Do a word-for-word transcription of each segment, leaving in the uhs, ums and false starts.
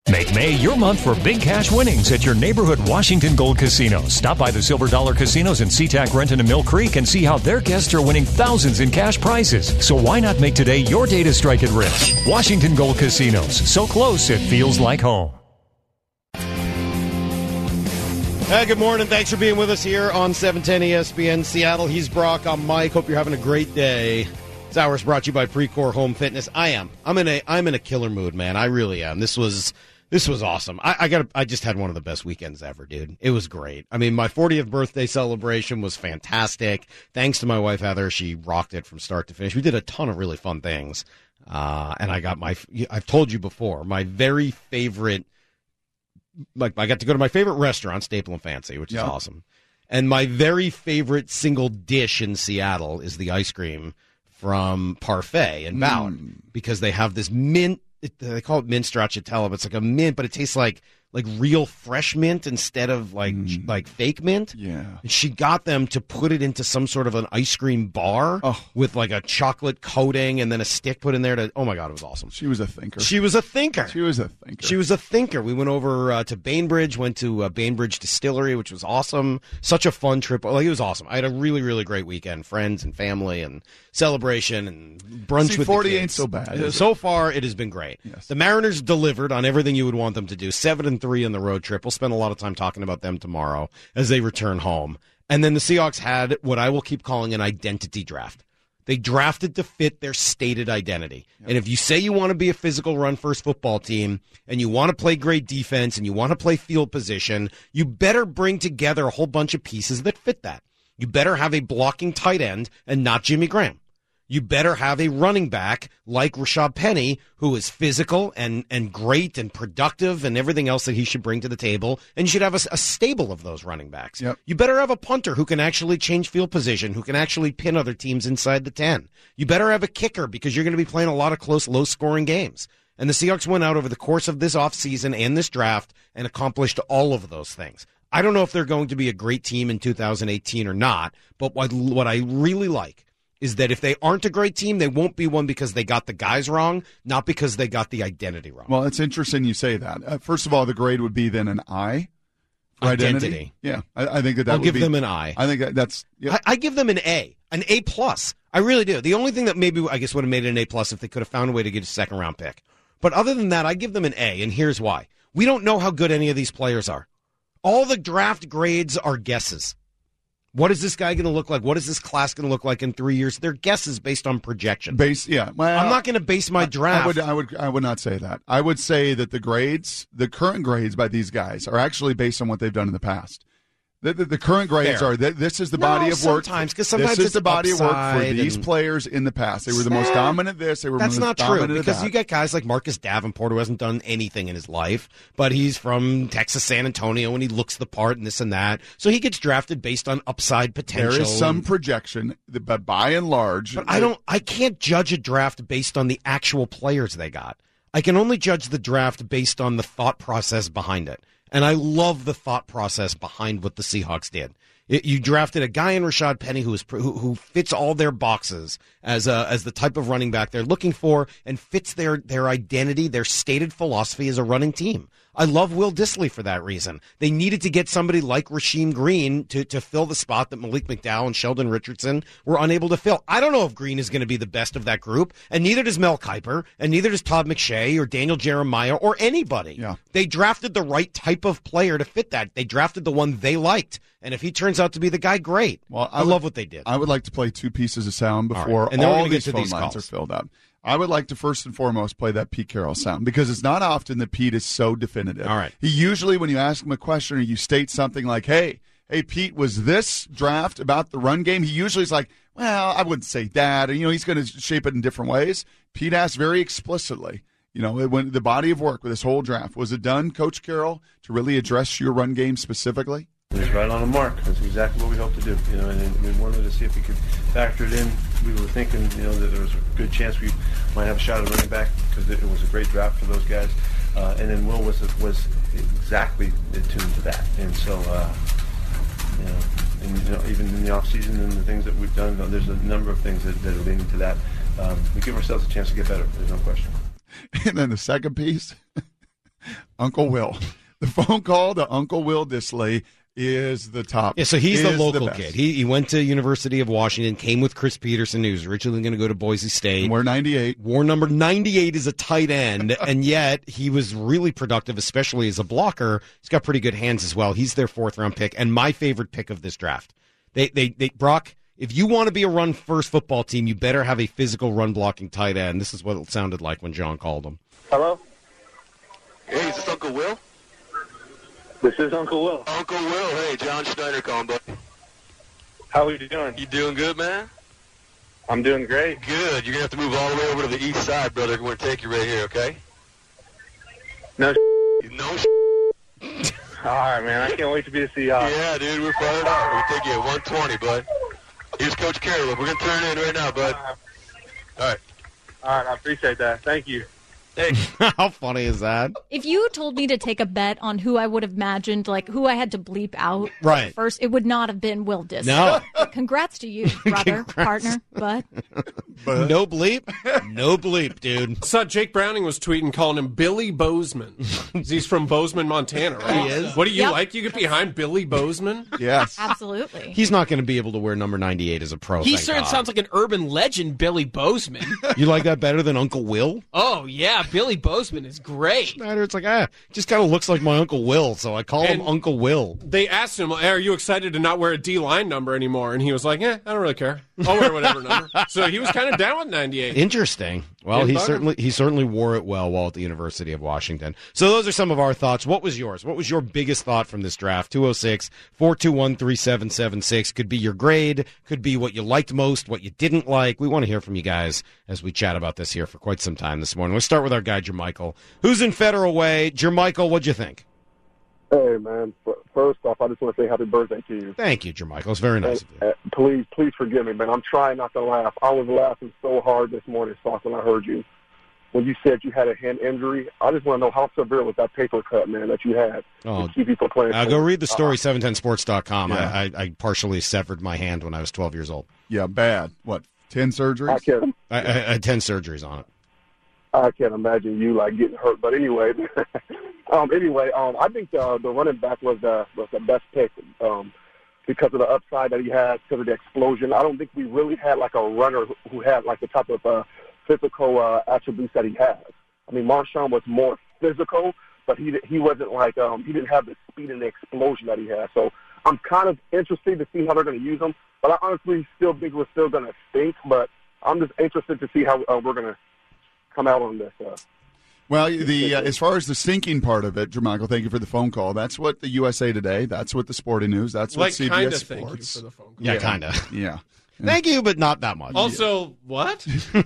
Make May your month for big cash winnings at your neighborhood Washington Gold casinos. Stop by the Silver Dollar Casinos in SeaTac, Renton, and Mill Creek and see how their guests are winning thousands in cash prizes. So why not make today your day to strike it rich? Washington Gold Casinos. So close, it feels like home. Hey, good morning. Thanks for being with us here on seven ten E S P N Seattle. He's Brock. I'm Mike. Hope you're having a great day. This hour is brought to you by Precor Home Fitness. I am. I'm in a. I'm in a killer mood, man. I really am. This was. This was awesome. I, I got. I just had one of the best weekends ever, dude. It was great. I mean, my fortieth birthday celebration was fantastic. Thanks to my wife Heather, she rocked it from start to finish. We did a ton of really fun things, uh, and I got my. I've told you before, my very favorite. Like, I got to go to my favorite restaurant, Staple and Fancy, which is yep. awesome. And my very favorite single dish in Seattle is the ice cream from Parfait in Ballard, mm. because they have this mint. It, they call it mint stracciatella, but it's like a mint, but it tastes like like real fresh mint instead of like mm. like fake mint. Yeah. And she got them to put it into some sort of an ice cream bar oh. with like a chocolate coating and then a stick put in there to. Oh my God, it was awesome. She was a thinker. She was a thinker. She was a thinker. She was a thinker. We went over uh, to Bainbridge, went to uh, Bainbridge Distillery, which was awesome. Such a fun trip. Like, it was awesome. I had a really, really great weekend. Friends and family and celebration and brunch See, with forty the kids. Ain't so bad. So far, it has been great. Yes. The Mariners delivered on everything you would want them to do. Seven and three on the road trip. We'll spend a lot of time talking about them tomorrow as they return home. And then the Seahawks had what I will keep calling an identity draft. They drafted to fit their stated identity. Yep. And if you say you want to be a physical run-first football team and you want to play great defense and you want to play field position, you better bring together a whole bunch of pieces that fit that. You better have a blocking tight end and not Jimmy Graham. You better have a running back like Rashad Penny, who is physical and, and great and productive and everything else that he should bring to the table. And you should have a, a stable of those running backs. Yep. You better have a punter who can actually change field position, who can actually pin other teams inside the ten. You better have a kicker because you're going to be playing a lot of close, low-scoring games. And the Seahawks went out over the course of this offseason and this draft and accomplished all of those things. I don't know if they're going to be a great team in two thousand eighteen or not, but what, what I really like is that if they aren't a great team, they won't be one because they got the guys wrong, not because they got the identity wrong. Well, it's interesting you say that. Uh, first of all, the grade would be then an I for identity. identity. Yeah, I, I think that that I'll would give be, them an I. I think that that's. Yeah. I, I give them an A, an A plus. I really do. The only thing that maybe I guess would have made it an A plus if they could have found a way to get a second round pick. But other than that, I give them an A, and here's why: we don't know how good any of these players are. All the draft grades are guesses. What is this guy going to look like? What is this class going to look like in three years? They're guesses based on projection. Base, yeah. Well, I'm not going to base my draft. I would, I would, I would not say that. I would say that the grades, the current grades by these guys, are actually based on what they've done in the past. The, the, the current grades Fair. are that this is the no, body of work. Sometimes, because sometimes this is it's the body of work for upside these and... players in the past. They were the most dominant. This they were. That's most not true dominant because that. you got guys like Marcus Davenport who hasn't done anything in his life, but he's from Texas, San Antonio, and he looks the part and this and that. So he gets drafted based on upside potential. There is some projection, but by and large, but I don't. I can't judge a draft based on the actual players they got. I can only judge the draft based on the thought process behind it. And I love the thought process behind what the Seahawks did. It, you drafted a guy in Rashad Penny who is who, who fits all their boxes as a, as the type of running back they're looking for and fits their their identity, their stated philosophy as a running team. I love Will Dissly for that reason. They needed to get somebody like Rasheem Green to, to fill the spot that Malik McDowell and Sheldon Richardson were unable to fill. I don't know if Green is going to be the best of that group, and neither does Mel Kiper, and neither does Todd McShay or Daniel Jeremiah or anybody. Yeah. They drafted the right type of player to fit that. They drafted the one they liked, and if he turns out to be the guy, great. Well, I, I would, love what they did. I would like to play two pieces of sound before all, right. and then all we're gonna these get to phone these lines calls. are filled out. I would like to first and foremost play that Pete Carroll sound because it's not often that Pete is so definitive. All right. He usually, when you ask him a question or you state something like, hey, hey, Pete, was this draft about the run game? He usually is like, well, I wouldn't say that. And, you know, he's going to shape it in different ways. Pete asked very explicitly, you know, when the body of work with this whole draft, was it done, Coach Carroll, to really address your run game specifically? It was right on the mark. That's exactly what we hoped to do. You know, and we wanted to see if we could factor it in. We were thinking, you know, that there was a good chance we might have a shot at running back because it was a great draft for those guys. Uh, and then Will was was exactly attuned to that. And so, uh, you know, and, you know, even in the off season and the things that we've done, you know, there's a number of things that, that are leading to that. Um, we give ourselves a chance to get better. There's no question. And then the second piece. Uncle Will. The phone call to Uncle Will Dissly is the top. Yeah, so he's the is local the kid. He he went to University of Washington, came with Chris Peterson, who was originally going to go to Boise State. And we're ninety-eight. Wore number ninety-eight as a tight end, and yet he was really productive, especially as a blocker. He's got pretty good hands as well. He's their fourth-round pick, and my favorite pick of this draft. They, they, they, Brock, if you want to be a run-first football team, you better have a physical run-blocking tight end. This is what it sounded like when John called him. Hello? Hey, is this Uncle Will? This is Uncle Will. Uncle Will, hey, John Schneider calling, buddy. How are you doing? You doing good, man? I'm doing great. Good. You're going to have to move all the way over to the east side, brother. We're going to take you right here, okay? No No All right, man. I can't wait to be a Seahawks. Yeah, dude, we're fired up. We'll take you at one twenty, bud. Here's Coach Carroll. We're going to turn in right now, bud. All right. All right, I appreciate that. Thank you. Hey. How funny is that? If you told me to take a bet on who I would have imagined, like who I had to bleep out Right. first, it would not have been Will Dissly. No. Congrats to you, brother, Congrats. partner, bud. No bleep? No bleep, dude. Saw Jake Browning was tweeting calling him Billy Bozeman. He's from Bozeman, Montana, right? He is. What do you Yep. like? You get behind Billy Bozeman? Yes. Absolutely. He's not going to be able to wear number ninety-eight as a pro. He thank sort of God. sounds like an urban legend, Billy Bozeman. You like that better than Uncle Will? Oh, yeah, Billy Bozeman is great. Schneider, it's like, ah, just kind of looks like my Uncle Will, so I call him And- Uncle Will. They asked him, hey, are you excited to not wear a D-line number anymore? And he was like, eh, I don't really care. I'll wear whatever number. So he was kind of down with ninety-eight. Interesting. Well, Didn't he bug him. certainly he certainly wore it well while at the University of Washington. So those are some of our thoughts. What was yours? What was your biggest thought from this draft? two oh six, four two one, three seven seven six. Could be your grade, could be what you liked most, what you didn't like. We want to hear from you guys as we chat about this here for quite some time this morning. Let's start with our guy, Jermichael, who's in Federal Way. Jermichael, what'd you think? Hey, man. First off, I just want to say happy birthday to you. Thank you, Jermichael. It's very nice of you. Uh, please, please forgive me, man. I'm trying not to laugh. I was laughing so hard this morning, Sauce, when I heard you. When you said you had a hand injury, I just want to know how severe was that paper cut, man, that you had Oh, to keep you from playing. Uh, go read the story, Uh, seven ten sports dot com. Yeah. I, I, I partially severed my hand when I was twelve years old. Yeah, bad. What, ten surgeries? I can't, I, I, I had ten surgeries on it. I can't imagine you, like, getting hurt. But anyway, um, anyway, um, I think the, the running back was the, was the best pick um, because of the upside that he has, because of the explosion. I don't think we really had, like, a runner who, who had, like, the type of uh, physical uh, attributes that he has. I mean, Marshawn was more physical, but he he wasn't like um, he didn't have the speed and the explosion that he has. So I'm kind of interested to see how they're going to use him. But I honestly still think we're still going to stink. But I'm just interested to see how uh, we're going to come out on this. Uh, Well, the uh, as far as the stinking part of it, Jermichael, thank you for the phone call. That's what the U S A Today, that's what the Sporting News, that's what Like, C B kind S of thank you Sports. for the phone call. Yeah, kind of. Yeah. Thank you, but not that much. Also, what?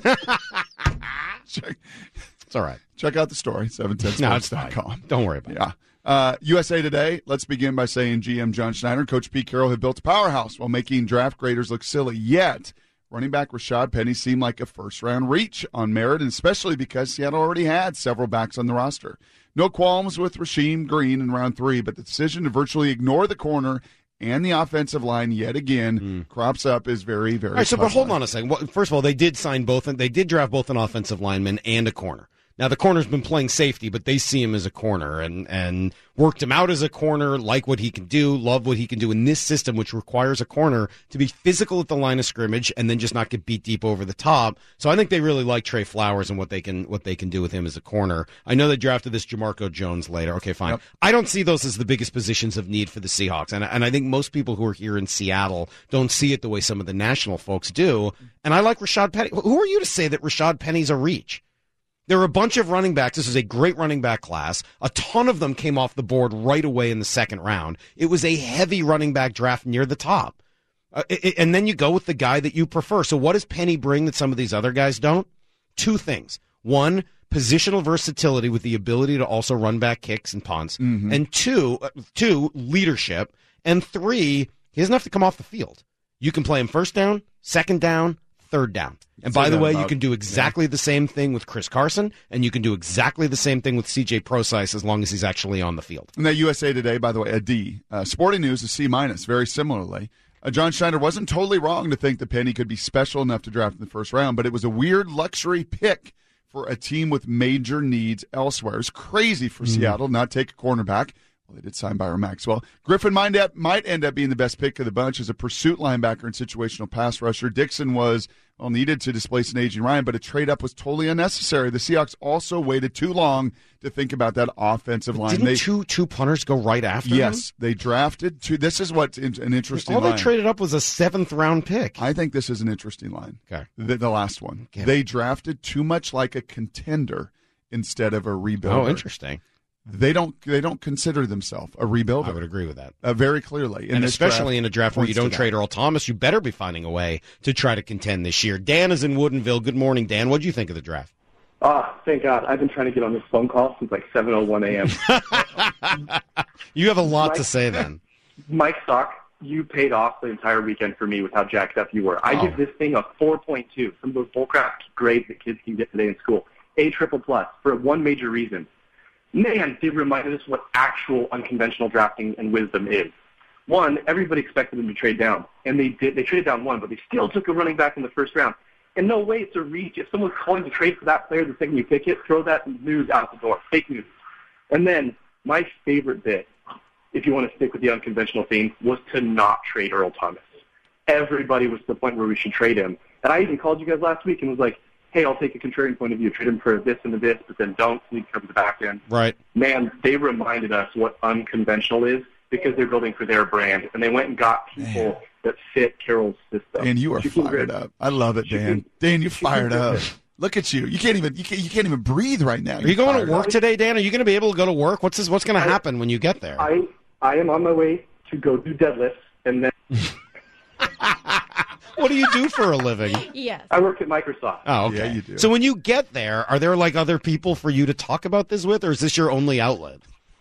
Check, It's all right. check out the story, seven ten No, sports it's dot fine. com. Don't worry about it. Yeah. Uh, U S A Today, let's begin by saying G M John Schneider and Coach Pete Carroll have built a powerhouse while making draft graders look silly. Yet, running back Rashad Penny seemed like a first-round reach on merit, and especially because Seattle already had several backs on the roster. No qualms with Rasheem Green in round three, but the decision to virtually ignore the corner and the offensive line yet again Mm. crops up is very, very All right, so but hold puzzling. on a second. Well, first of all, they did sign both. They did draft both an offensive lineman and a corner. Now, the corner's been playing safety, but they see him as a corner and, and worked him out as a corner, like what he can do, love what he can do in this system, which requires a corner to be physical at the line of scrimmage and then just not get beat deep over the top. So I think they really like Trey Flowers and what they can what they can do with him as a corner. I know they drafted this Jamarco Jones later. Okay, fine. Yep. I don't see those as the biggest positions of need for the Seahawks. And, and I think most people who are here in Seattle don't see it the way some of the national folks do. And I like Rashad Penny. Who are you to say that Rashad Penny's a reach? There are a bunch of running backs. This is a great running back class. A ton of them came off the board right away in the second round. It was a heavy running back draft near the top. Uh, it, and then you go with the guy that you prefer. So what does Penny bring that some of these other guys don't? Two things. One, positional versatility with the ability to also run back kicks and punts. Mhm. And two, uh, two, leadership. And three, he doesn't have to come off the field. You can play him first down, second down, third down. And Say by the that way, you about- can do exactly the same thing with Chris Carson, and you can do exactly the same thing with C J Procise as long as he's actually on the field. And that U S A Today, by the way, a D. Uh, Sporting News, a C minus, very similarly. Uh, John Schneider wasn't totally wrong to think that Penny could be special enough to draft in the first round, but it was a weird luxury pick for a team with major needs elsewhere. It's crazy for mm. Seattle not take a cornerback. Well, they did sign Byron Maxwell. Griffin might, up, might end up being the best pick of the bunch as a pursuit linebacker and situational pass rusher. Dixon was, well, needed to displace an aging Ryan, but a trade-up was totally unnecessary. The Seahawks also waited too long to think about that offensive line. Didn't they, two two punters go right after yes, him? Yes, they drafted two. This is what's in, an interesting All line. they traded up was a seventh-round pick. I think this is an interesting line. Okay. The, the last one. Okay. They drafted too much like a contender instead of a rebuilder. Oh, interesting. They don't. They don't consider themselves a rebuilder. I would agree with that uh, very clearly, and especially draft, in a draft where you don't trade Earl Thomas. You better be finding a way to try to contend this year. Dan is in Woodinville. Good morning, Dan. What do you think of the draft? Oh, thank God! I've been trying to get on this phone call since like seven oh one a.m. You have a lot Mike, to say then. Mike Stock, you paid off the entire weekend for me with how jacked up you were. I oh. give this thing a four point two. Some of those bullcrap grades that kids can get today in school. A triple plus for one major reason. Man, they reminded us what actual unconventional drafting and wisdom is. One, everybody expected them to trade down, and they did. They traded down one, but they still took a running back in the first round. And no way it's a reach. If someone's calling to trade for that player the second you pick it, throw that news out the door. Fake news. And then my favorite bit, if you want to stick with the unconventional theme, was to not trade Earl Thomas. Everybody was to the point where we should trade him. And I even called you guys last week and was like, hey, I'll take a contrarian point of view, trade him for this and this, but then don't sneak cover the back end. Right. Man, they reminded us what unconventional is because they're building for their brand, and they went and got people Man. that fit Carroll's system. Dan, you are Shaquem fired Griffin. up. I love it, Dan. Shaquem, Dan, you're fired Shaquem up. Griffin. Look at you. You can't even you can't, you can't even breathe right now. Are you going to work up. today, Dan? Are you going to be able to go to work? What's this, what's going to happen when you get there? I I am on my way to go do deadlifts, and then. What do you do for a living? Yes. I work at Microsoft. Oh, okay. Yeah, you do. So when you get there, are there like other people for you to talk about this with, or is this your only outlet?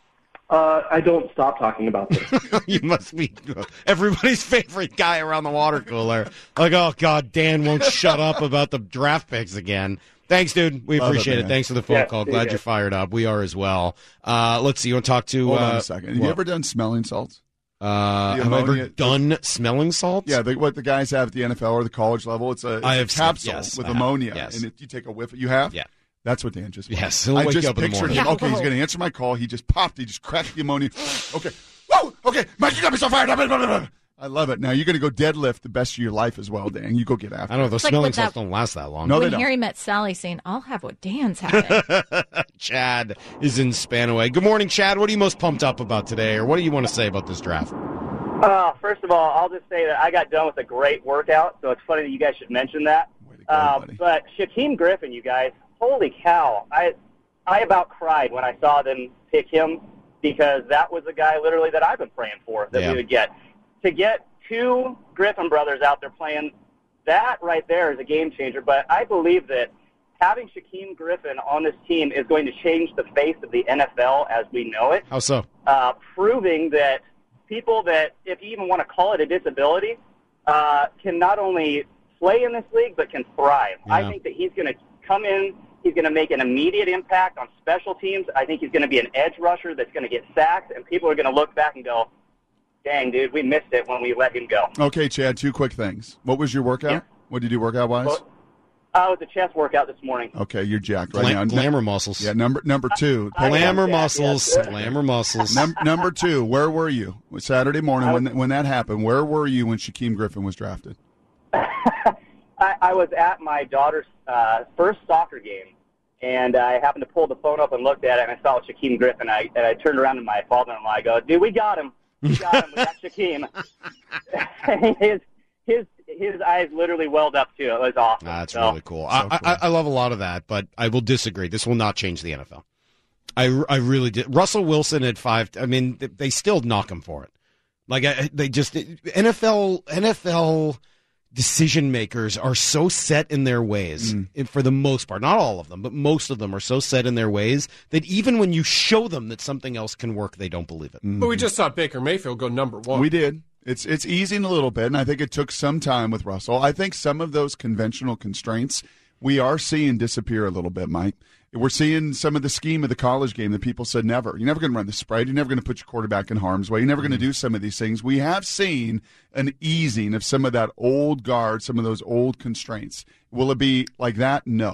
Uh, I don't stop talking about this. You must be everybody's favorite guy around the water cooler. Like, oh, God, Dan won't shut up about the draft picks again. Thanks, dude. We Love appreciate it, it. Thanks for the phone yeah, call. Glad you you're fired up. We are as well. Uh, let's see. You want to talk to... Hold uh, on a second. Have what? you ever done smelling salts? Uh, have I ever done smelling salts? Yeah, the, what the guys have at the N F L or the college level. It's a, it's I a have capsule yes, with I ammonia, yes. and if you take a whiff, you have. Yeah, that's what Dan just. Yes, I wake just up in the pictured morning. him. Okay, he's going to answer my call. He just popped. He just cracked the ammonia. Okay, whoa. Okay, Mike, you got me so fired up. I love it. Now you're going to go deadlift the best of your life as well, Dan. You go get after. I don't know. Those it's smelling like salts that, don't last that long. No, when they don't. Harry met Sally saying, "I'll have what Dan's having." Chad is in Spanaway. Good morning, Chad. What are you most pumped up about today, or what do you want to say about this draft? Uh, first of all, I'll just say that I got done with a great workout, so it's funny that you guys should mention that. Go, uh, but Shaquem Griffin, you guys, holy cow. I I about cried when I saw them pick him because that was the guy literally that I've been praying for that yeah. we would get. To get two Griffin brothers out there playing, that right there is a game changer. But I believe that having Shaquem Griffin on this team is going to change the face of the N F L as we know it. How so? Uh, proving that people that, if you even want to call it a disability, uh, can not only play in this league but can thrive. Yeah. I think that he's going to come in, he's going to make an immediate impact on special teams. I think he's going to be an edge rusher that's going to get sacks, and people are going to look back and go, dang, dude, we missed it when we let him go. Okay, Chad, two quick things. What was your workout? Yeah. What did you do workout-wise? Well, uh, it was a chest workout this morning. Okay, you're jacked right Glam- now. Glamour muscles. Yeah, number number two. I, I glamour jacked, muscles. yes. Glamour muscles. Num- number two, where were you? Saturday morning when when that happened, where were you when Shaquem Griffin was drafted? I, I was at my daughter's uh, first soccer game, and I happened to pull the phone up and looked at it, and I saw Shaquem Griffin. I, and I turned around to my father-in-law. I go, dude, we got him. We got him. We got Shaquem. And his, his, his eyes literally welled up, too. It was awesome. Ah, that's so, really cool. So I, cool. I, I love a lot of that, but I will disagree. This will not change the N F L. I, I really did. Russell Wilson at five, I mean, they still knock him for it. Like, I, they just, N F L, N F L decision makers are so set in their ways, mm. for the most part. Not all of them, but most of them are so set in their ways that even when you show them that something else can work, they don't believe it. But we just saw Baker Mayfield go number one. We did. It's it's easing a little bit, and I think it took some time with Russell. I think some of those conventional constraints we are seeing disappear a little bit, Mike. We're seeing some of the scheme of the college game that people said never. You're never going to run the spread. You're never going to put your quarterback in harm's way. You're never going to do some of these things. We have seen an easing of some of that old guard, some of those old constraints. Will it be like that? No.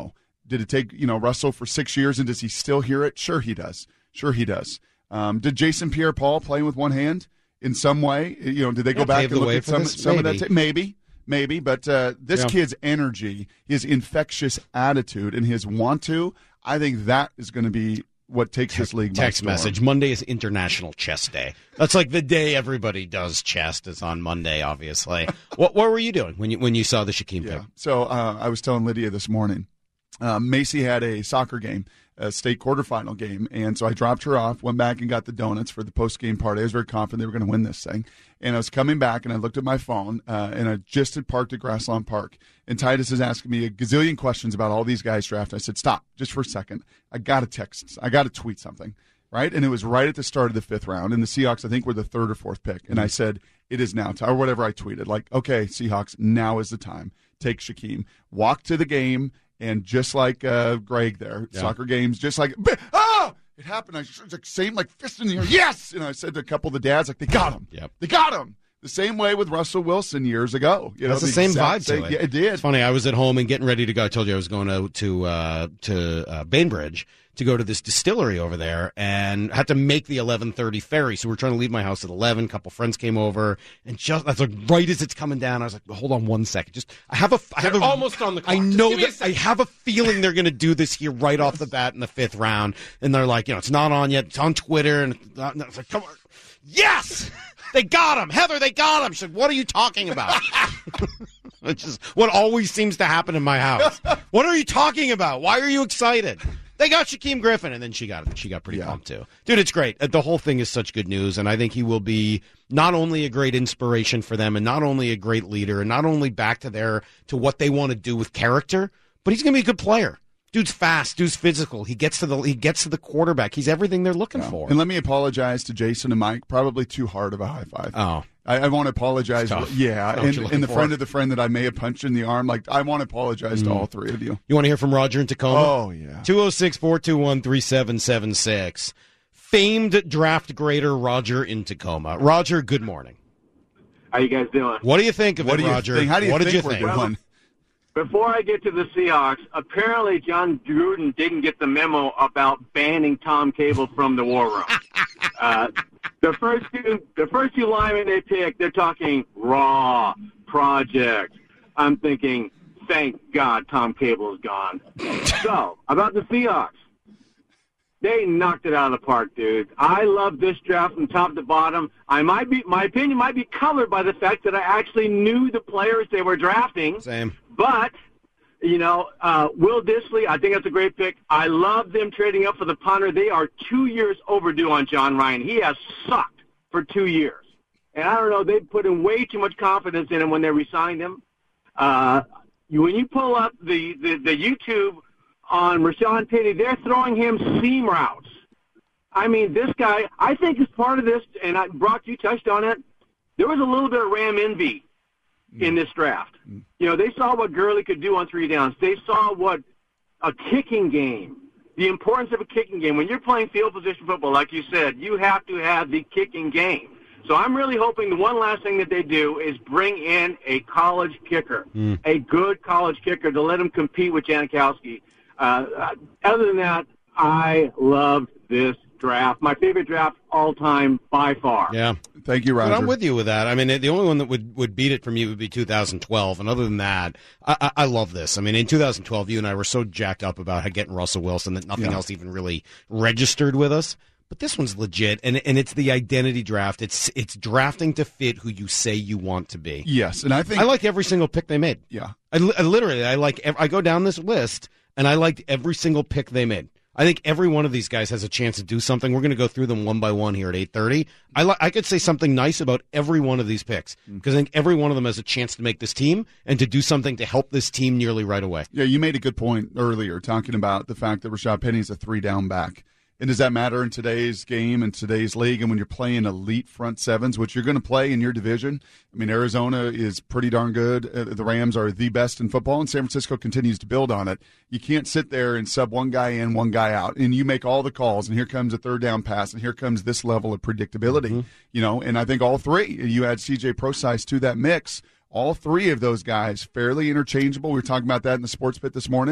Did it take, you know, Russell for six years, and does he still hear it? Sure he does. Sure he does. Um, did Jason Pierre-Paul play with one hand in some way? You know, did they go Yeah, back paved and the look way at for some, this? some of Maybe. that? T- maybe. Maybe, but uh, this Yeah. kid's energy, his infectious attitude, and his want to, I think that is going to be what takes this league by Text storm. message. Monday is International Chest Day. That's like the day everybody does chest is on Monday, obviously. what what were you doing when you when you saw the Shaquem Yeah. pick? So uh, I was telling Lydia this morning, uh, Macy had a soccer game, a state quarterfinal game, and so I dropped her off, went back and got the donuts for the post-game party. I was very confident they were going to win this thing. And I was coming back, and I looked at my phone, uh, and I just had parked at Grasslawn Park. And Titus is asking me a gazillion questions about all these guys draft. I said, stop, just for a second. I got to text. I got to tweet something, right? And it was right at the start of the fifth round. And the Seahawks, I think, were the third or fourth pick. And I said, it is now time, or whatever I tweeted. Like, okay, Seahawks, now is the time. Take Shaquem. Walk to the game, and just like uh, Greg there, Yeah. soccer games, just like, ah! It happened. I was like, same like fist in the air. Yes! And I said to a couple of the dads, like, they got him. Yep. They got him. The same way with Russell Wilson years ago. You know, That's the same exact vibe same- to it. Yeah, it did. It's funny. I was at home and getting ready to go. I told you I was going to to uh, to uh, Bainbridge to go to this distillery over there, and had to make the eleven thirty ferry. So we're trying to leave my house at eleven. A couple friends came over, and just that's like right as it's coming down, I was like, "Hold on one second. Just I have a I have They're a, almost on the clock. I Just know give me a that I have a feeling they're going to do this here right off the bat in the fifth round, and they're like, you know, it's not on yet. It's on Twitter, and it's not, it's like, come on, yes. They got him. Heather, they got him. She said, what are you talking about? Which is what always seems to happen in my house. What are you talking about? Why are you excited? They got Shaquem Griffin, and then she got she got pretty pumped too. Dude, it's great. The whole thing is such good news, and I think he will be not only a great inspiration for them, and not only a great leader, and not only back to their to what they want to do with character, but he's going to be a good player. Dude's fast. Dude's physical. He gets to the he gets to the quarterback. He's everything they're looking for. And let me apologize to Jason and Mike. Probably too hard of a high five. Oh. I, I want to apologize. It's tough. Yeah, I know what and, you're and looking the for. friend of the friend that I may have punched in the arm. Like, I want to apologize to Mm. all three of you. You want to hear from Roger in Tacoma? Oh, yeah. two oh six, four two one, three seven seven six. Famed draft grader Roger in Tacoma. Roger, good morning. How you guys doing? What do you think of What it, do you Roger? think? How do you what think did you we're think? doing? Before I get to the Seahawks, apparently John Gruden didn't get the memo about banning Tom Cable from the war room. uh, the first two, the first two linemen they picked, they're talking raw project. I'm thinking, thank God Tom Cable is gone. So about the Seahawks, they knocked it out of the park, dude. I love this draft from top to bottom. I might be, my opinion might be colored by the fact that I actually knew the players they were drafting. Same. But, you know, uh, Will Dissly, I think that's a great pick. I love them trading up for the punter. They are two years overdue on John Ryan. He has sucked for two years. And I don't know, they put in way too much confidence in him when they re-signed him. Uh, you, when you pull up the, the, the YouTube on Rashawn Penny, they're throwing him seam routes. I mean, this guy, I think as part of this, and I, Brock, you touched on it, there was a little bit of Ram envy in this draft. You know, they saw what Gurley could do on three downs. They saw what a kicking game, the importance of a kicking game. When you're playing field position football, like you said, you have to have the kicking game. So I'm really hoping the one last thing that they do is bring in a college kicker, Mm. a good college kicker to let him compete with Janikowski. Uh, other than that, I loved this draft. My favorite draft all time by far. Yeah. Thank you, Roger. But I'm with you with that. I mean, the only one that would, would beat it for me would be two thousand twelve. And other than that, I, I, I love this. I mean, in two thousand twelve, you and I were so jacked up about getting Russell Wilson that nothing Yeah. else even really registered with us. But this one's legit, and and it's the identity draft. It's it's drafting to fit who you say you want to be. Yes, and I think I like every single pick they made. Yeah, I, li- I literally I like ev- I go down this list and I liked every single pick they made. I think every one of these guys has a chance to do something. We're going to go through them one by one here at eight thirty. I li- I could say something nice about every one of these picks because I think every one of them has a chance to make this team and to do something to help this team nearly right away. Yeah, you made a good point earlier talking about the fact that Rashad Penny is a three-down back. And does that matter in today's game and today's league? And when you're playing elite front sevens, which you're going to play in your division, I mean, Arizona is pretty darn good. Uh, the Rams are the best in football, and San Francisco continues to build on it. You can't sit there and sub one guy in, one guy out, and you make all the calls, and here comes a third down pass, and here comes this level of predictability. Mm-hmm. You know, and I think all three, you add C J Prosise to that mix, all three of those guys fairly interchangeable. We were talking about that in the sports pit this morning.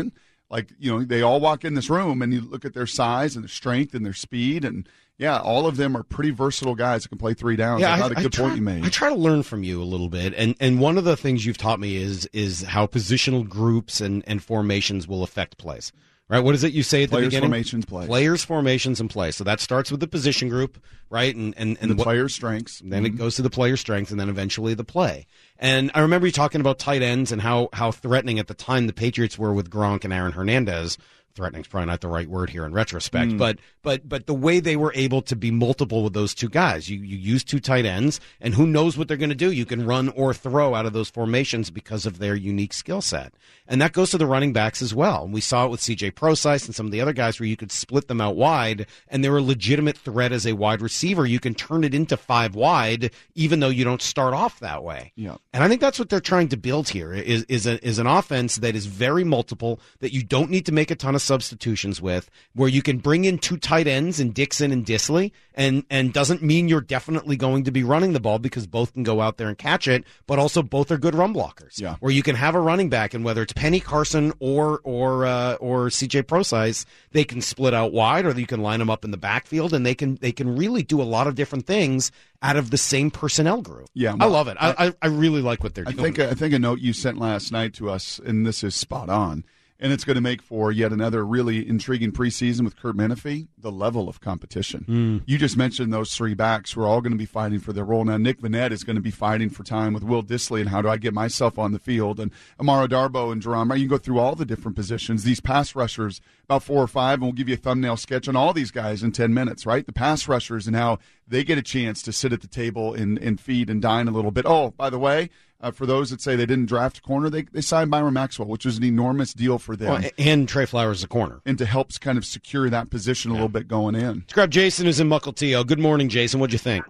Like, you know, they all walk in this room and you look at their size and their strength and their speed. And, yeah, all of them are pretty versatile guys that can play three downs. Yeah, I thought I, a good I try, point you made. I try to learn from you a little bit. And and one of the things you've taught me is is how positional groups and, and formations will affect plays. Right? What is it you say at the Players, beginning? formations, plays. Players, formations, and play. So that starts with the position group, right? And and, and the what, player strengths. Then mm-hmm. it goes to the player strength, and then eventually the play. And I remember you talking about tight ends and how how threatening at the time the Patriots were with Gronk and Aaron Hernandez. Threatening is probably not the right word here in retrospect, Mm. but but but the way they were able to be multiple with those two guys, you you use two tight ends, and who knows what they're going to do? You can run or throw out of those formations because of their unique skill set, and that goes to the running backs as well. And we saw it with C J Prosise and some of the other guys where you could split them out wide, and they're a legitimate threat as a wide receiver. You can turn it into five wide, even though you don't start off that way. Yeah. And I think that's what they're trying to build here is is a, is an offense that is very multiple, that you don't need to make a ton of substitutions with, where you can bring in two tight ends in Dixon and Disley, and and doesn't mean you're definitely going to be running the ball because both can go out there and catch it, but also both are good run blockers. Yeah. Where you can have a running back, and whether it's Penny Carson or or uh, or C J Prosise, they can split out wide, or you can line them up in the backfield, and they can they can really do a lot of different things out of the same personnel group. Yeah, I well, love it. I, I I really like what they're I doing. think I think a note you sent last night to us, and this is spot on, and it's going to make for yet another really intriguing preseason with Kurt Menefee, the level of competition. Mm. You just mentioned those three backs who are all going to be fighting for their role. Now, Nick Vannett is going to be fighting for time with Will Dissly and how do I get myself on the field, and Amaro Darboh and Jerome. You can go through all the different positions. These pass rushers, about four or five, and we'll give you a thumbnail sketch on all these guys in ten minutes, right? The pass rushers and how they get a chance to sit at the table and, and feed and dine a little bit. Oh, by the way, Uh, for those that say they didn't draft a corner, they, they signed Byron Maxwell, which was an enormous deal for them. Well, and Trey Flowers a corner. And to help kind of secure that position a little bit going in. Let's grab Jason, who's in Mukilteo. Good morning, Jason. What'd you think?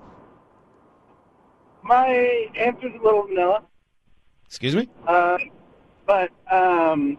My answer's a little vanilla. Excuse me? Uh, but um,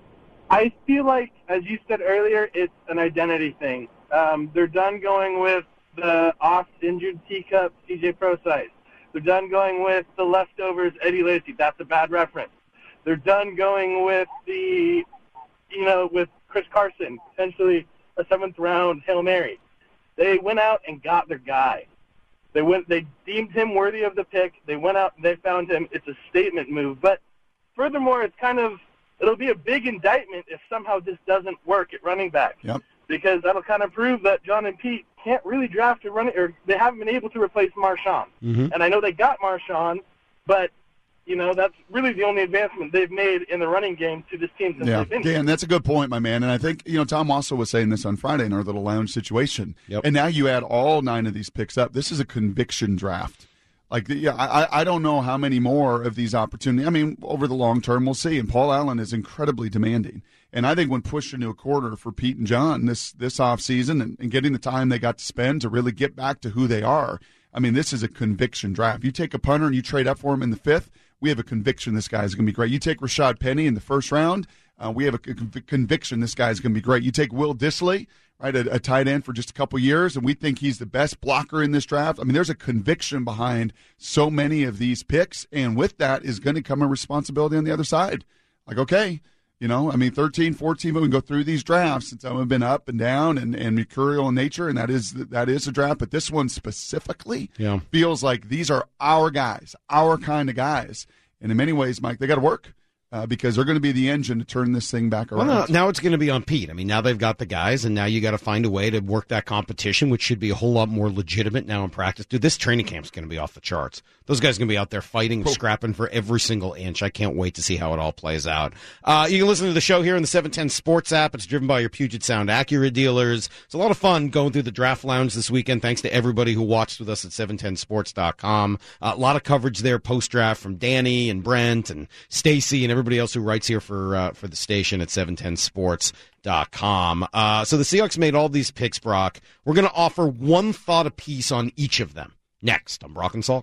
I feel like, as you said earlier, it's an identity thing. Um, they're done going with the oft-injured teacup C J Prosise. They're done going with the leftovers Eddie Lacy. That's a bad reference. They're done going with the, you know, with Chris Carson, potentially a seventh round Hail Mary. They went out and got their guy. They went. They deemed him worthy of the pick. They went out and they found him. It's a statement move. But furthermore, it's kind of, it'll be a big indictment if somehow this doesn't work at running back. Yep. Because that'll kind of prove that John and Pete can't really draft a running, or they haven't been able to replace Marshawn. Mm-hmm. And I know they got Marshawn, but, you know, that's really the only advancement they've made in the running game to this team since Yeah, they've been here. Dan, that's a good point, my man. And I think, you know, Tom also was saying this on Friday in our little lounge situation. Yep. And now you add all nine of these picks up. This is a conviction draft. Like, yeah, I, I don't know how many more of these opportunities. I mean, over the long term, we'll see. And Paul Allen is incredibly demanding. And I think when pushed into a quarter for Pete and John this this offseason and, and getting the time they got to spend to really get back to who they are, I mean, this is a conviction draft. You take a punter and you trade up for him in the fifth, we have a conviction this guy is going to be great. You take Rashad Penny in the first round, uh, we have a conv- conviction this guy is going to be great. You take Will Dissly, right, a, a tight end for just a couple years, and we think he's the best blocker in this draft. I mean, there's a conviction behind so many of these picks, and with that is going to come a responsibility on the other side. Like, okay, you know, I mean, thirteen, fourteen, we can go through these drafts, and some have been up and down and, and mercurial in nature, and that is that is a draft. But this one specifically Yeah. feels like these are our guys, our kind of guys. And in many ways, Mike, they got to work uh, because they're going to be the engine to turn this thing back Well, around. now, now it's going to be on Pete. I mean, now they've got the guys, and now you got to find a way to work that competition, which should be a whole lot more legitimate now in practice. Dude, this training camp's going to be off the charts. Those guys are going to be out there fighting and scrapping for every single inch. I can't wait to see how it all plays out. Uh, you can listen to the show here in the seven ten Sports app. It's driven by your Puget Sound Acura dealers. It's a lot of fun going through the draft lounge this weekend. Thanks to everybody who watched with us at seven ten sports dot com. Uh, a lot of coverage there post-draft from Danny and Brent and Stacy and everybody else who writes here for uh, for the station at seven ten sports dot com. Uh, so the Seahawks made all these picks, Brock. We're going to offer one thought apiece on each of them. Next on Brock and Salk.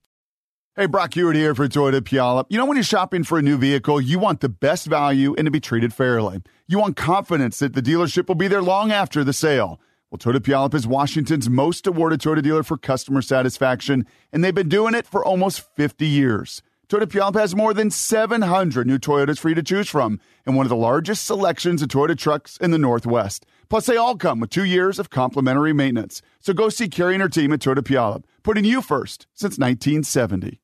Hey, Brock Hewitt here for Toyota Puyallup. You know, when you're shopping for a new vehicle, you want the best value and to be treated fairly. You want confidence that the dealership will be there long after the sale. Well, Toyota Puyallup is Washington's most awarded Toyota dealer for customer satisfaction, and they've been doing it for almost fifty years. Toyota Puyallup has more than seven hundred new Toyotas for you to choose from and one of the largest selections of Toyota trucks in the Northwest. Plus, they all come with two years of complimentary maintenance. So go see Carrie and her team at Toyota Puyallup, putting you first since nineteen seventy.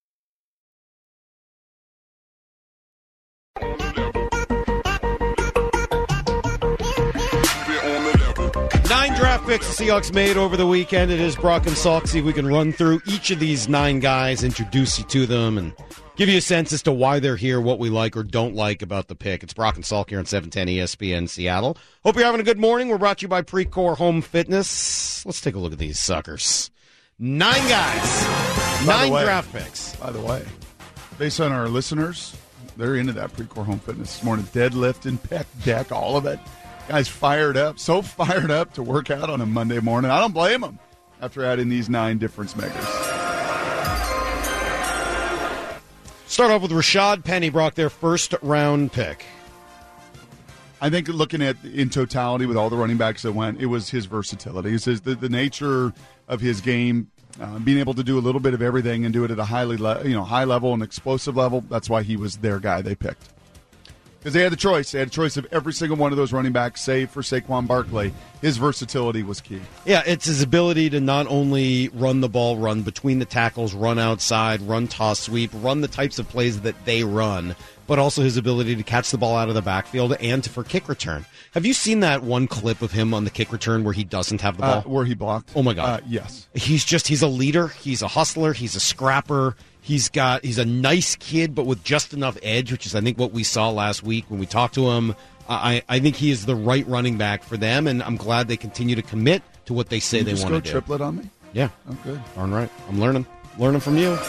Nine draft picks the Seahawks made over the weekend. It is Brock and Salk. See if we can run through each of these nine guys, introduce you to them, and give you a sense as to why they're here, what we like or don't like about the pick. It's Brock and Salk here on seven ten E S P N Seattle. Hope you're having a good morning. We're brought to you by Precor Home Fitness. Let's take a look at these suckers. Nine guys. By Nine way, draft picks. By the way, based on our listeners, they're into that Precor Home Fitness this morning. Deadlift and pec deck, all of it. Guys fired up, so fired up to work out on a Monday morning. I don't blame them after adding these nine difference makers. Start off with Rashad Penny, Brock, their first round pick. I think looking at in totality with all the running backs that went, it was his versatility. It's his, the, the nature of his game, uh, being able to do a little bit of everything and do it at a highly, le- you know, high level and explosive level. That's why he was their guy they picked. Because they had the choice. They had a choice of every single one of those running backs, save for Saquon Barkley. His versatility was key. Yeah, it's his ability to not only run the ball, run between the tackles, run outside, run toss sweep, run the types of plays that they run, but also his ability to catch the ball out of the backfield and to, for kick return. Have you seen that one clip of him on the kick return where he doesn't have the ball? Uh, where he blocked? Oh, my God. Uh, yes. He's just, he's a leader. He's a hustler. He's a scrapper. He's got, he's a nice kid, but with just enough edge, which is, I think, what we saw last week when we talked to him. I, I think he is the right running back for them, and I'm glad they continue to commit to what they say Can they you just want to go do. triplet on me? Yeah. Oh, good. Darn right. I'm learning. Learning from you.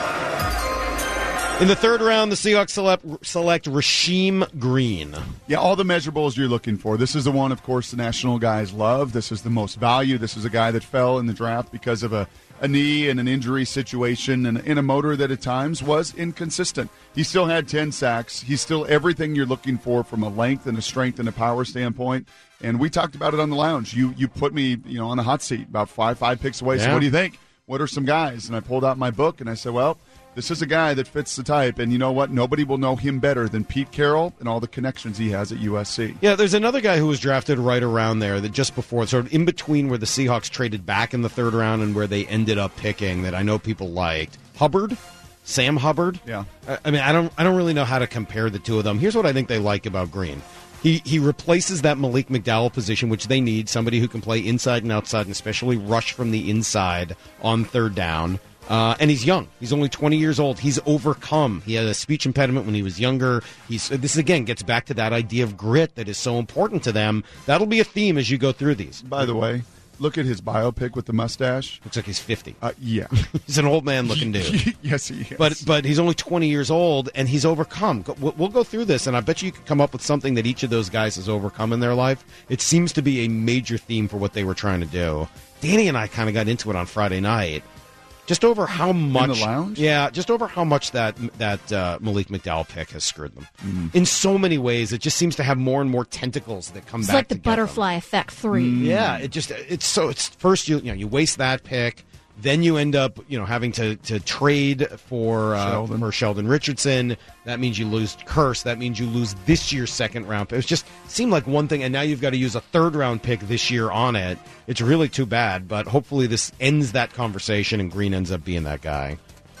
In the third round, the Seahawks select, select Rasheem Green. Yeah, all the measurables you're looking for. This is the one, of course, the national guys love. This is the most value. This is a guy that fell in the draft because of a, a knee and an injury situation and in a motor that at times was inconsistent. He still had ten sacks. He's still everything you're looking for from a length and a strength and a power standpoint. And we talked about it on the lounge. You you put me, you know, on the hot seat about five, five picks away. Yeah. So what do you think? What are some guys? And I pulled out my book and I said, well, this is a guy that fits the type, and you know what? Nobody will know him better than Pete Carroll and all the connections he has at U S C. Yeah, there's another guy who was drafted right around there, that just before, sort of in between where the Seahawks traded back in the third round and where they ended up picking, that I know people liked. Hubbard? Sam Hubbard? Yeah. I, I mean, I don't, I don't really know how to compare the two of them. Here's what I think they like about Green. He he replaces that Malik McDowell position, which they need, somebody who can play inside and outside, and especially rush from the inside on third down. Uh, and he's young. He's only twenty years old. He's overcome. He had a speech impediment when he was younger. He's this again gets back to that idea of grit that is so important to them. That'll be a theme as you go through these. By the way, look at his biopic with the mustache. Looks like he's fifty. Uh, yeah, he's an old man looking dude. Yes, he is. But but he's only twenty years old, and he's overcome. We'll, we'll go through this, and I bet you could come up with something that each of those guys has overcome in their life. It seems to be a major theme for what they were trying to do. Danny and I kind of got into it on Friday night. Just over how much, in the lounge? Yeah, just over how much that that uh, Malik McDowell pick has screwed them mm. in so many ways. It just seems to have more and more tentacles that come it's back. It's like the to butterfly effect three. Mm. Yeah, it just it's so it's first you you know you waste that pick, then you end up you know having to, to trade for uh, Sheldon. for Sheldon Richardson. That means you lose Curse. That means you lose this year's second round pick. It just seemed like one thing, and now you've got to use a third round pick this year on it. It's really too bad, but hopefully this ends that conversation and Green ends up being that guy.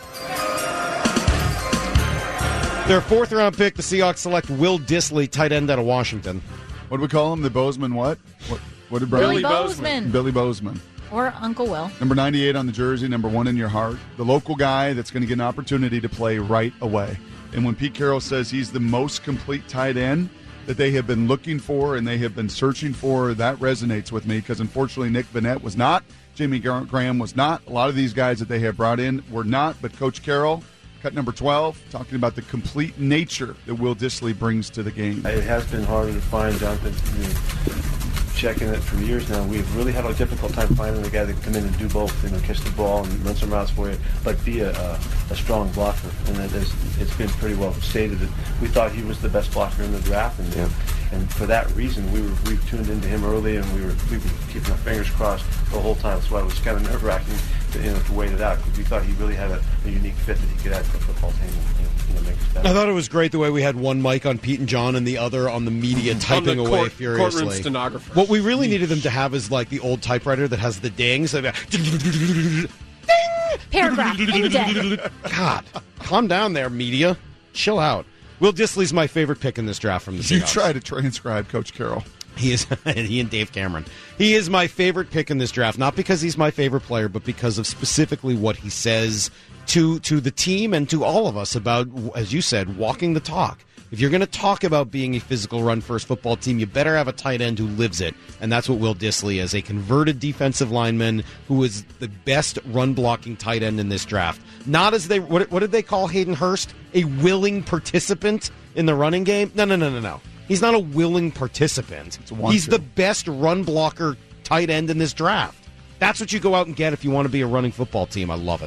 Their fourth round pick, the Seahawks select Will Dissly, tight end out of Washington. What do we call him? The Bozeman what? What, what did Billy Brian? Bozeman. Billy Bozeman. Or Uncle Will. Number ninety-eight on the jersey, number one in your heart. The local guy that's going to get an opportunity to play right away. And when Pete Carroll says he's the most complete tight end that they have been looking for and they have been searching for, that resonates with me because unfortunately Nick Vannett was not. Jimmy Graham was not. A lot of these guys that they have brought in were not. But Coach Carroll, cut number twelve, talking about the complete nature that Will Dissly brings to the game. It has been harder to find, Jonathan. You know, checking it for years now. We've really had a difficult time finding the guy that can come in and do both, you know, catch the ball and run some routes for you, but be a, a, a strong blocker. And it is, it's been pretty well stated that we thought he was the best blocker in the draft, and yeah. and for that reason, we were we tuned into him early, and we were we were keeping our fingers crossed the whole time. That's why it was kind of nerve-wracking to, you know, to wait it out because we thought he really had a, a unique fit that he could add to the football team and you know, you know, make us better. I thought it was great the way we had one mic on Pete and John and the other on the media typing on the away court, furiously. Courtroom stenographer. What we really needed them to have is like the old typewriter that has the dings. Ding! Paragraph. Indent. God, calm down there, media. Chill out. Will Dissly's my favorite pick in this draft from the You Seahawks. try to transcribe Coach Carroll. He is, he and Dave Cameron. He is my favorite pick in this draft, not because he's my favorite player, but because of specifically what he says to to the team and to all of us about, as you said, walking the talk. If you're going to talk about being a physical run-first football team, you better have a tight end who lives it, and that's what Will Dissly is, a converted defensive lineman who is the best run-blocking tight end in this draft. Not as they, what, what did they call Hayden Hurst? A willing participant in the running game? No, no, no, no, no. He's not a willing participant. He's the best run blocker tight end in this draft. That's what you go out and get if you want to be a running football team. I love it.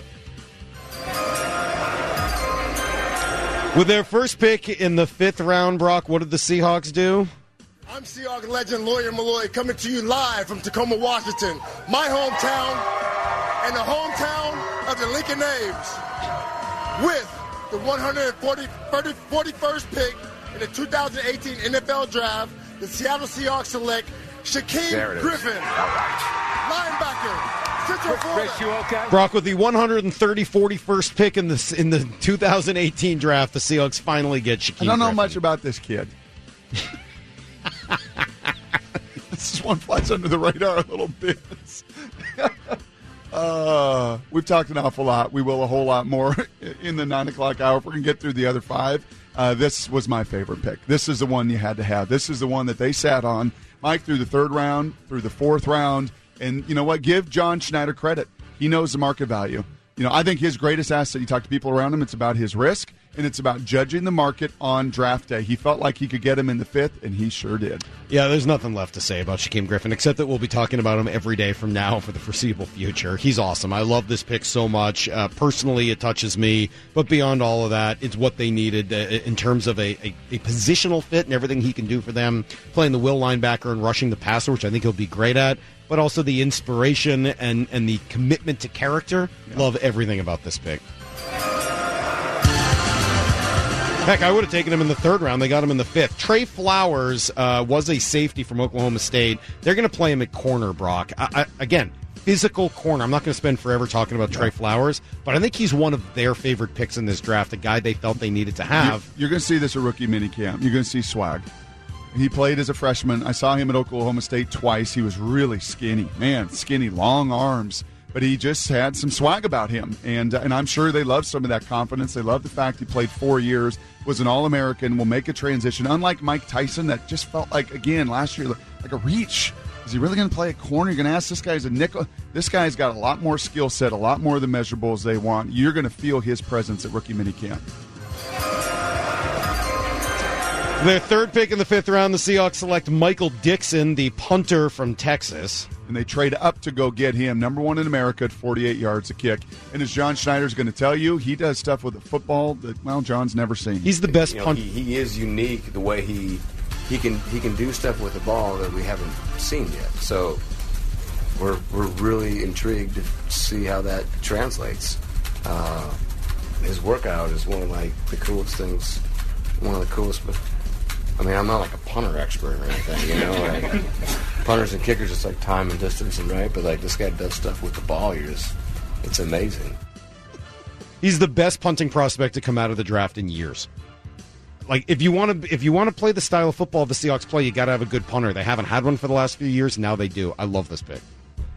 With their first pick in the fifth round, Brock, what did the Seahawks do? I'm Seahawks legend Lawyer Malloy coming to you live from Tacoma, Washington, my hometown and the hometown of the Lincoln Names, with the one hundred forty-first pick in the two thousand eighteen N F L Draft. The Seattle Seahawks select Shaquem Griffin, linebacker. Chris, you okay? Brock, with the one hundred thirty forty-first pick in the in the two thousand eighteen draft, the Seahawks finally get Shaquem I don't know Griffin. much about this kid. This is one flies under the radar a little bit. uh, we've talked an awful lot. We will a whole lot more in the nine o'clock hour. If we're going to get through the other five, uh, this was my favorite pick. This is the one you had to have. This is the one that they sat on, Mike, through the third round, through the fourth round. And you know what? Give John Schneider credit. He knows the market value. You know, I think his greatest asset, you talk to people around him, it's about his risk, and it's about judging the market on draft day. He felt like he could get him in the fifth, and he sure did. Yeah, there's nothing left to say about Shaquem Griffin, except that we'll be talking about him every day from now for the foreseeable future. He's awesome. I love this pick so much. Uh, personally, it touches me. But beyond all of that, it's what they needed uh, in terms of a, a, a positional fit and everything he can do for them, playing the will linebacker and rushing the passer, which I think he'll be great at, but also the inspiration and, and the commitment to character. Yeah. Love everything about this pick. Heck, I would have taken him in the third round. They got him in the fifth. Trey Flowers uh, was a safety from Oklahoma State. They're going to play him at corner, Brock. I, I, again, physical corner. I'm not going to spend forever talking about yeah. Trey Flowers, but I think he's one of their favorite picks in this draft, a guy they felt they needed to have. You're, you're going to see this at rookie minicamp. You're going to see swag. He played as a freshman. I saw him at Oklahoma State twice. He was really skinny. Man, skinny, long arms. But he just had some swag about him. And uh, and I'm sure they love some of that confidence. They love the fact he played four years, was an All-American, will make a transition. Unlike Mike Tyson, that just felt like, again, last year, like a reach. Is he really going to play a corner? You're going to ask this guy's a nickel. This guy's got a lot more skill set, a lot more of the measurables they want. You're going to feel his presence at rookie minicamp. Their third pick in the fifth round, the Seahawks select Michael Dixon, the punter from Texas. And they trade up to go get him, number one in America at forty-eight yards a kick. And as John Schneider's going to tell you, he does stuff with the football that, well, John's never seen. He's the best you know, punter. He, he is unique the way he he can he can do stuff with the ball that we haven't seen yet. So we're we're really intrigued to see how that translates. Uh, his workout is one of like the coolest things, one of the coolest. But I mean, I'm not like a punter expert or anything, you know. Like, punters and kickers, it's like time and distance, and right. But like this guy does stuff with the ball. You're just, it's amazing. He's the best punting prospect to come out of the draft in years. Like if you want to, if you want to play the style of football the Seahawks play, you got to have a good punter. They haven't had one for the last few years. Now they do. I love this pick.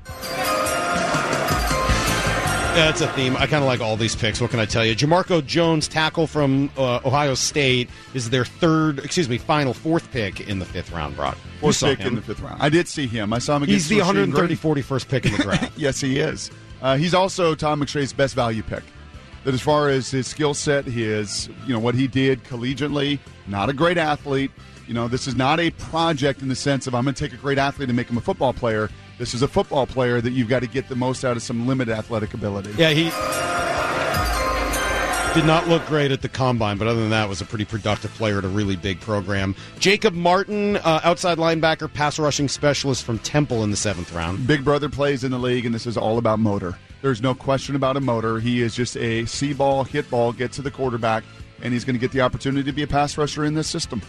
That's a theme. I kind of like all these picks. What can I tell you? Jamarco Jones, tackle from uh, Ohio State, is their third, excuse me, final fourth pick in the fifth round, Brock. Fourth pick him. in the fifth round. I did see him. I saw him against He's the one hundred thirty forty-first pick in the draft. Yes, he is. Uh, he's also Tom McShay's best value pick. That as far as his skill set, his, you know, what he did collegiately, not a great athlete. You know, this is not a project in the sense of I'm going to take a great athlete and make him a football player. This is a football player that you've got to get the most out of some limited athletic ability. Yeah, he Did not look great at the combine, but other than that, was a pretty productive player at a really big program. Jacob Martin, uh, outside linebacker, pass rushing specialist from Temple in the seventh round. Big brother plays in the league, and this is all about motor. There's no question about a motor. He is just a see ball, hit ball, get to the quarterback, and he's going to get the opportunity to be a pass rusher in this system.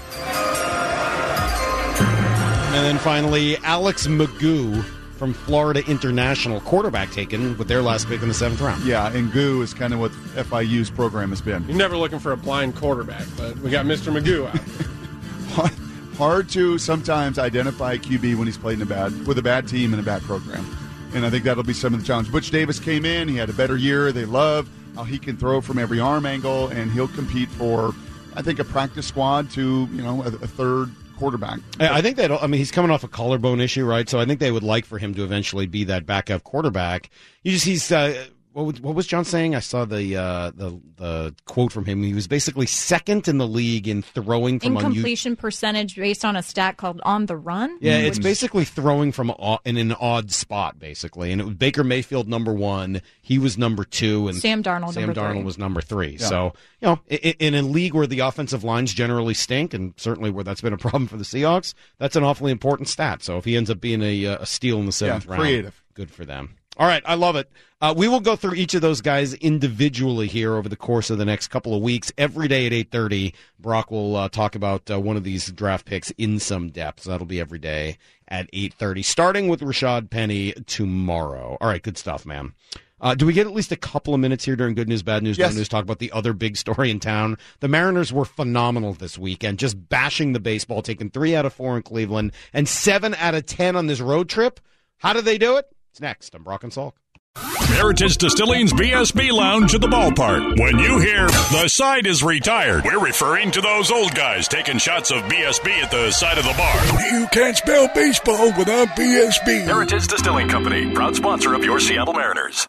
And then finally, Alex Magoo from Florida International, quarterback taken with their last pick in the seventh round. Yeah, and Goo is kind of what F I U's program has been. You're never looking for a blind quarterback, but we got Mister Magoo out. hard, hard to sometimes identify a Q B when he's played in a bad with a bad team and a bad program. And I think that'll be some of the challenge. Butch Davis came in. He had a better year. They love how he can throw from every arm angle, and he'll compete for, I think, a practice squad to, you know, a, a third quarterback. I think that, I mean, he's coming off a collarbone issue, right? So I think they would like for him to eventually be that backup quarterback. You just, he's, uh, what, was, what was John saying? I saw the, uh, the the quote from him. He was basically second in the league in throwing from incompletion unusual percentage based on a stat called on the run. Yeah, it's basically throwing from a, in an odd spot, basically. And it was Baker Mayfield number one. He was number two, and Sam Darnold. Sam number Darnold three. was number three. Yeah. So, you know, in, in a league where the offensive lines generally stink, and certainly where that's been a problem for the Seahawks, that's an awfully important stat. So if he ends up being a, a steal in the seventh Yeah, round, creative. Good for them. All right, I love it. Uh, we will go through each of those guys individually here over the course of the next couple of weeks. Every day at eight thirty, Brock will uh, talk about uh, one of these draft picks in some depth. So that'll be every day at eight thirty, starting with Rashad Penny tomorrow. All right, good stuff, man. Uh, do we get at least a couple of minutes here during Good News, Bad News, Yes. Bad News, talk about the other big story in town? The Mariners were phenomenal this weekend, just bashing the baseball, taking three out of four in Cleveland and seven out of ten on this road trip. How did they do it? It's next. I'm Brock and Salk. Meritage Distilling's B S B Lounge at the ballpark. When you hear the side is retired, we're referring to those old guys taking shots of B S B at the side of the bar. You can't spell baseball without B S B. Meritage Distilling Company, proud sponsor of your Seattle Mariners.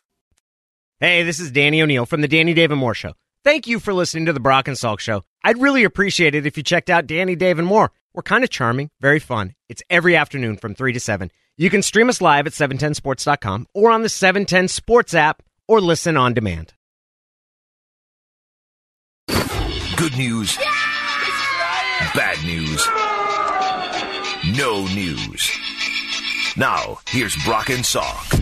Hey, this is Danny O'Neill from the Danny Dave and More Show. Thank you for listening to the Brock and Salk Show. I'd really appreciate it if you checked out Danny Dave and More. We're kind of charming, very fun. It's every afternoon from three to seven. You can stream us live at seven ten sports dot com or on the seven ten Sports app or listen on demand. Good news. Bad news. No news. Now, here's Brock and Salk.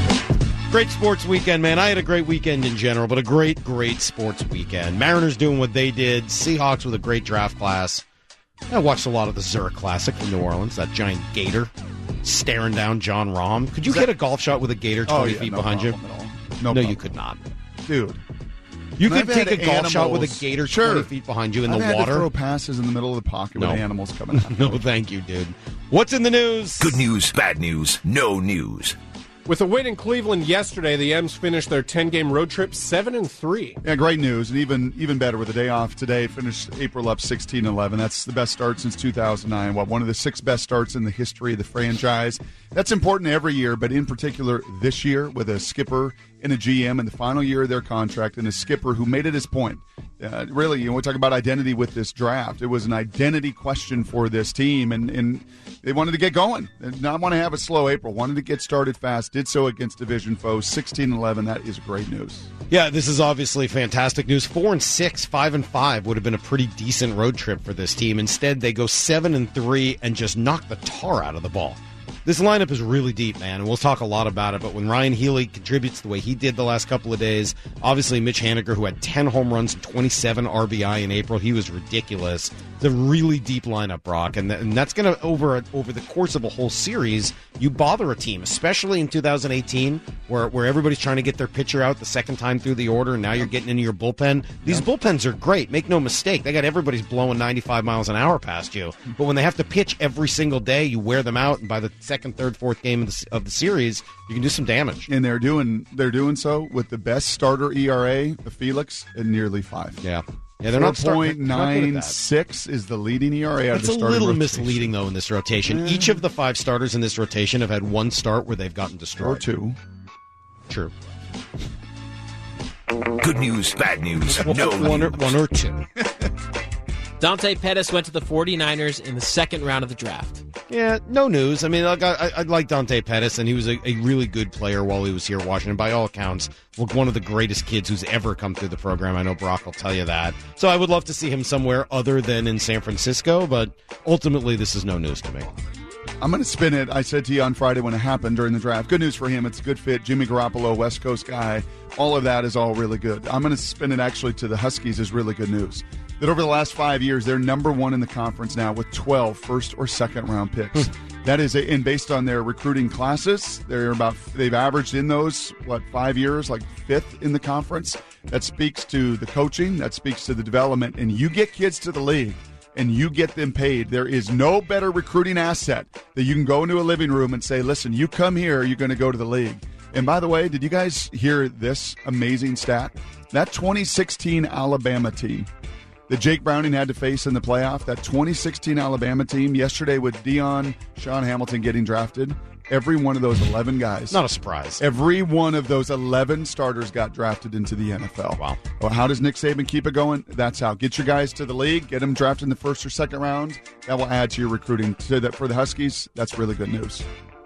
Great sports weekend, man. I had a great weekend in general, but a great, great sports weekend. Mariners doing what they did. Seahawks with a great draft class. I watched a lot of the Zurich Classic from New Orleans, that giant gator staring down John Rahm. Could you hit a golf shot with a gator twenty Oh, yeah, feet no behind you? problem at all. No No, problem. you could not. Dude. You And could I've take a had golf shot with a animals- gator Sure. twenty feet behind you in I've the had water. to throw passes in the middle of the pocket No. with animals coming out. No, thank you, dude. What's in the news? Good news, bad news, no news. With a win in Cleveland yesterday, the M's finished their ten-game road trip seven and three. Yeah, great news, and even even better with a day off today. Finished April up sixteen eleven. That's the best start since two thousand nine. Well, one of the six best starts in the history of the franchise. That's important every year, but in particular this year with a skipper and a G M in the final year of their contract and a skipper who made it his point. Uh, really, you know, we talk about identity with this draft. It was an identity question for this team, and, and they wanted to get going. They did not want to have a slow April. Wanted to get started fast. Did so against division foes. sixteen eleven. That is great news. Yeah, this is obviously fantastic news. Four and six, five and five would have been a pretty decent road trip for this team. Instead, they go seven and three and just knock the tar out of the ball. This lineup is really deep, man, and we'll talk a lot about it. But when Ryan Healy contributes the way he did the last couple of days, obviously Mitch Haniger, who had ten home runs and twenty-seven R B I in April, he was ridiculous. It's a really deep lineup, Brock, and, th- and that's going to, over over the course of a whole series, you bother a team, especially in two thousand eighteen, where, where everybody's trying to get their pitcher out the second time through the order, and now you're getting into your bullpen. These bullpens are great. Make no mistake. They got everybody's blowing ninety-five miles an hour past you. But when they have to pitch every single day, you wear them out, and by the second, third, fourth game of the, of the series, you can do some damage. And they're doing they're doing so with the best starter E R A, the Felix, at nearly five. Yeah. Yeah, they're not four point start- they're not good at nine that. six is the leading E R A out of That's the a starting little rotation. misleading, though, in this rotation. Yeah. Each of the five starters in this rotation have had one start where they've gotten destroyed. Or two. True. Good news, bad news, no one, or, news. one or two. Dante Pettis went to the 49ers in the second round of the draft. Yeah, no news. I mean, like, I, I like Dante Pettis, and he was a, a really good player while he was here at Washington. By all accounts, look, one of the greatest kids who's ever come through the program. I know Brock will tell you that. So I would love to see him somewhere other than in San Francisco, but ultimately this is no news to me. I'm going to spin it. I said to you on Friday when it happened during the draft. Good news for him. It's a good fit. Jimmy Garoppolo, West Coast guy. All of that is all really good. I'm going to spin it actually to the Huskies is really good news. That over the last five years, they're number one in the conference now with twelve first or second round picks. That is, a, and based on their recruiting classes, they're about they've averaged in those what five years, like fifth in the conference. That speaks to the coaching. That speaks to the development. And you get kids to the league, and you get them paid. There is no better recruiting asset that you can go into a living room and say, "Listen, you come here, you're going to go to the league." And by the way, did you guys hear this amazing stat? That twenty sixteen Alabama team that Jake Browning had to face in the playoff, that twenty sixteen Alabama team, yesterday with Deion, Sean Hamilton getting drafted, every one of those eleven guys. Not a surprise. Every one of those eleven starters got drafted into the N F L. Wow. Well, how does Nick Saban keep it going? That's how. Get your guys to the league, get them drafted in the first or second round. That will add to your recruiting. So that for the Huskies, that's really good news.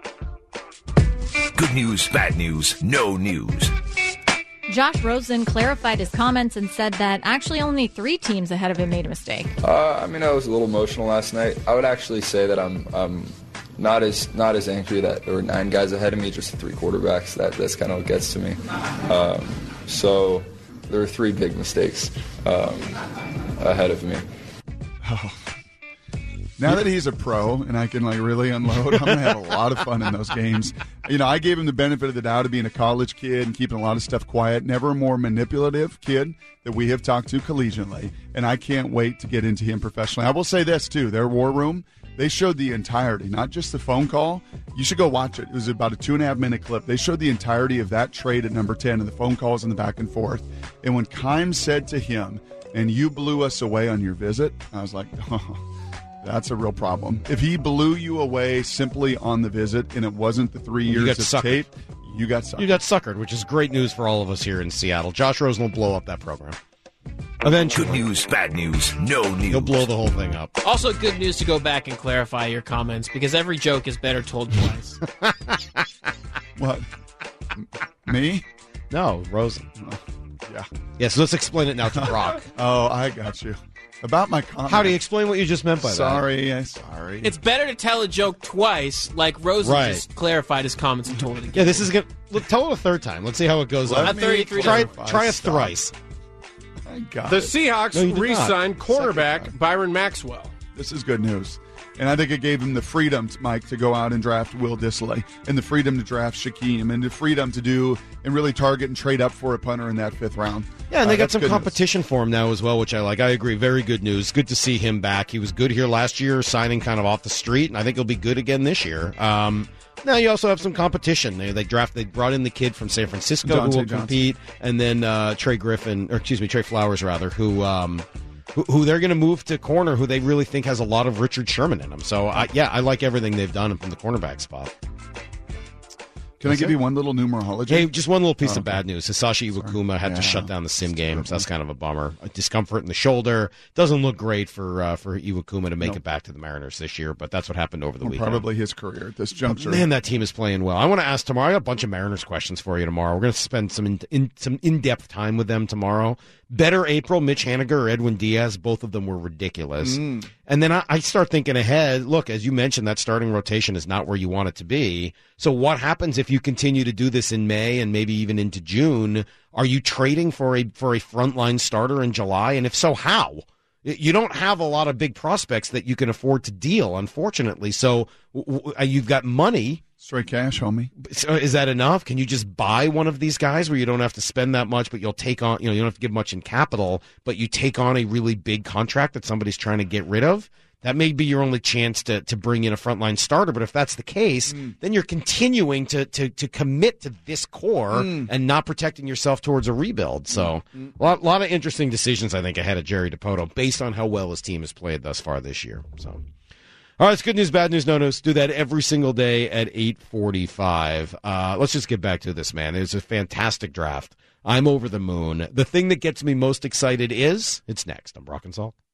Good news, bad news, no news. Josh Rosen clarified his comments and said that actually only three teams ahead of him made a mistake. Uh, I mean, I was a little emotional last night. I would actually say that I'm um, not as not as angry that there were nine guys ahead of me, just the three quarterbacks. That that's kind of what gets to me. Um, so there were three big mistakes um, ahead of me. Oh. Now that he's a pro and I can like really unload, I'm going to have a lot of fun in those games. You know, I gave him the benefit of the doubt of being a college kid and keeping a lot of stuff quiet. Never a more manipulative kid that we have talked to collegiately. And I can't wait to get into him professionally. I will say this, too. Their war room, they showed the entirety, not just the phone call. You should go watch it. It was about a two and a half minute clip. They showed the entirety of that trade at number ten and the phone calls and the back and forth. And when Keim said to him, "And you blew us away on your visit," I was like, oh. That's a real problem. If he blew you away simply on the visit and it wasn't the three years of suckered. tape, you got suckered. You got suckered, which is great news for all of us here in Seattle. Josh Rosen will blow up that program. Eventually. Good news, bad news, no news. He'll blow the whole thing up. Also, good news to go back and clarify your comments because every joke is better told twice. What? Me? No, Rosen. Oh, yeah. Yeah, so let's explain it now to Brock. Oh, I got you. About my comment. How do you explain what you just meant by sorry, that? Sorry, sorry. It's better to tell a joke twice, like Rosen Right. just clarified his comments and told it again. Yeah, this is good. Look, tell it a third time. Let's see how it goes Let on. me thirty-three Try, clarify. try a Stop. thrice. I got The it. Seahawks No, you did not. re-signed Second cornerback time. Byron Maxwell. This is good news. And I think it gave him the freedom, Mike, to go out and draft Will Dissly and the freedom to draft Shaquem and the freedom to do and really target and trade up for a punter in that fifth round. Yeah, and Uh, they got that's some good news. competition for him now as well, which I like. I agree. Very good news. Good to see him back. He was good here last year, signing kind of off the street, and I think he'll be good again this year. Um, now you also have some competition. They, they draft. They brought in the kid from San Francisco Dante who will Johnson. compete, and then uh, Trey Griffin, or excuse me, Trey Flowers rather, who. Um, Who, who they're going to move to corner, who they really think has a lot of Richard Sherman in him. So, I, yeah, I like everything they've done from the cornerback spot. Can I give you one little numerology? Hey, just one little piece Oh, of bad news. Hisashi Iwakuma had Yeah. to shut down the sim game, so that's kind of a bummer. A discomfort in the shoulder. Doesn't look great for uh, for Iwakuma to make Nope. it back to the Mariners this year, but that's what happened over the Or weekend. probably his career at this juncture. Man, that team is playing well. I want to ask tomorrow. I got a bunch of Mariners questions for you tomorrow. We're going to spend some in, in, some in-depth time with them tomorrow. Better April, Mitch Haniger or Edwin Diaz, both of them were ridiculous. Mm. And then I, I start thinking ahead. Look, as you mentioned, that starting rotation is not where you want it to be. So what happens if you continue to do this in May and maybe even into June? Are you trading for a for a frontline starter in July? And if so, how? You don't have a lot of big prospects that you can afford to deal, unfortunately. So w- w- you've got money. Straight cash, homie. So is that enough? Can you just buy one of these guys where you don't have to spend that much, but you'll take on, you know, you don't have to give much in capital, but you take on a really big contract that somebody's trying to get rid of? That may be your only chance to, to bring in a frontline starter. But if that's the case, mm. then you're continuing to, to, to commit to this core mm. and not protecting yourself towards a rebuild. So mm. a lot, lot of interesting decisions, I think, ahead of Jerry DiPoto based on how well his team has played thus far this year. So. All right, it's good news, bad news, no news. Do that every single day at eight forty-five. Uh, let's just get back to this, man. It was a fantastic draft. I'm over the moon. The thing that gets me most excited is, it's next. I'm Brock and Salk.